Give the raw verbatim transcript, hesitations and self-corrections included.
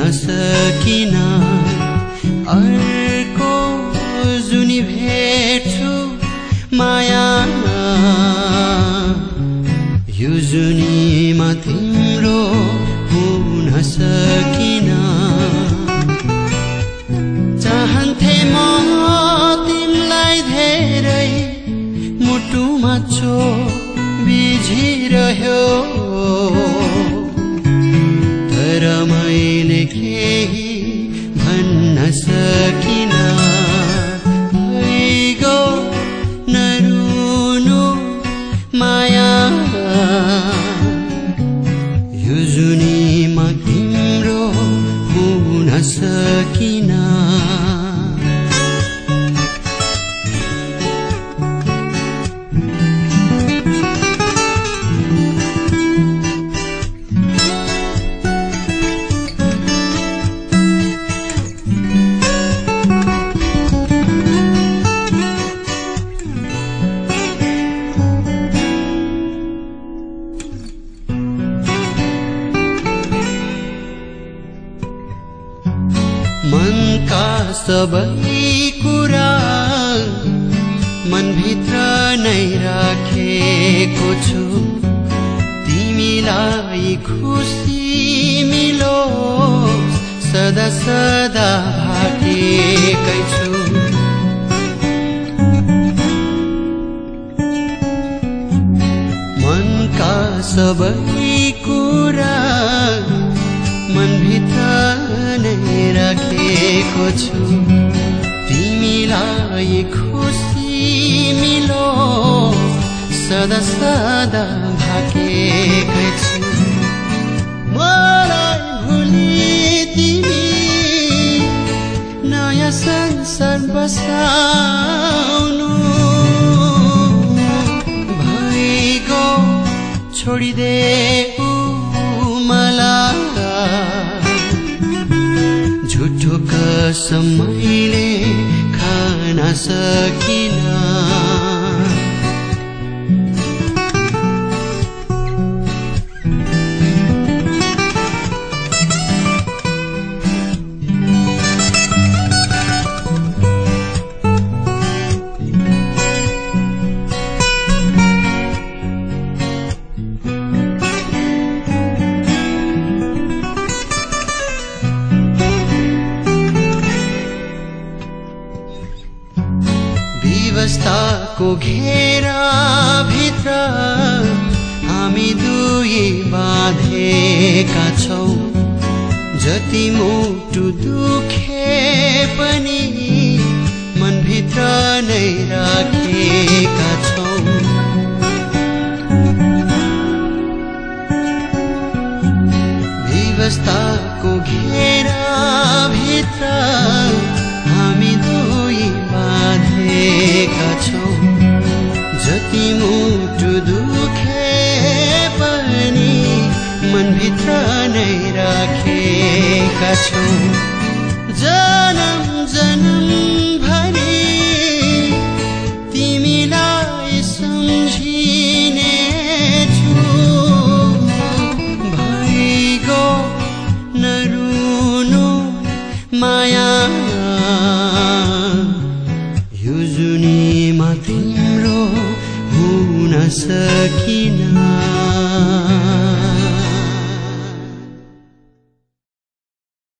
सकिन अर्को जुनी भेट्छु माया यो जुनीमा तिम्रो हुन सकिन चाहन्थे म तिमीलाई धेरै मुटुमा चो बिझिरह्यो तर मैले केही भन्न सकिन भइगो नरुनु माया यो जुनीमा तिम्रो हुन सकिन मनका सबै कुरा मनभित्र नै राखेको छु तिमीलाई खुसी मिलोस् सदा सदा भाकेकै छु मनका सबै कुरा मनभित्र नै राखेको छु तिमीलाई खुसी मिलोस् सदा सदा भाकेकै छु मलाई भुली तिमी नयाँ संसार बसाउनु भइगो छोडिदेऊ मलाई झुठो कसम मैले खान सकिन व्यवस्थाको घेरा भित्र हामी दुई बाँधेका छौं जति मुटु दुखे पनि मनभित्र नै राखेका छौं व्यवस्थाको घेरा भित्र हामी दुई बाँधेका छौं जति मुटु दुखे पनि मनभित्र नै राखेका छौं जन्म जन्म भरि तिमीलाई सम्झिने छु भइगो नरुनु माया यो जुनीमा तिम्रो हुन सकिन